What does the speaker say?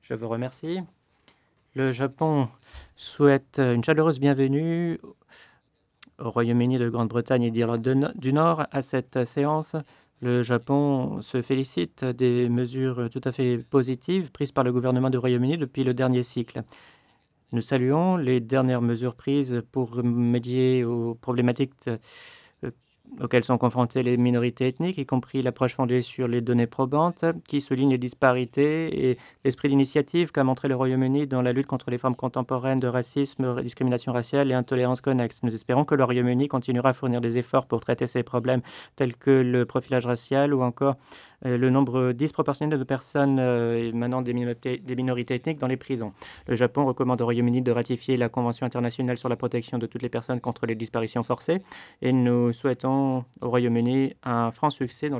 Je vous remercie. Le Japon souhaite une chaleureuse bienvenue au Royaume-Uni de Grande-Bretagne et d'Irlande du Nord à cette séance. Le Japon se félicite des mesures tout à fait positives prises par le gouvernement du Royaume-Uni depuis le dernier cycle. Nous saluons les dernières mesures prises pour remédier aux problématiques euh, auxquelles sont confrontées les minorités ethniques, y compris l'approche fondée sur les données probantes, qui souligne les disparités et l'esprit d'initiative qu'a montré le Royaume-Uni dans la lutte contre les formes contemporaines de racisme, discrimination raciale et intolérance connexe. Nous espérons que le Royaume-Uni continuera à fournir des efforts pour traiter ces problèmes tels que le profilage racial ou encore le nombre disproportionné de personnes émanant des minorités ethniques dans les prisons. Le Japon recommande au Royaume-Uni de ratifier la Convention internationale sur la protection de toutes les personnes contre les disparitions forcées et nous souhaitons au Royaume-Uni un franc succès dans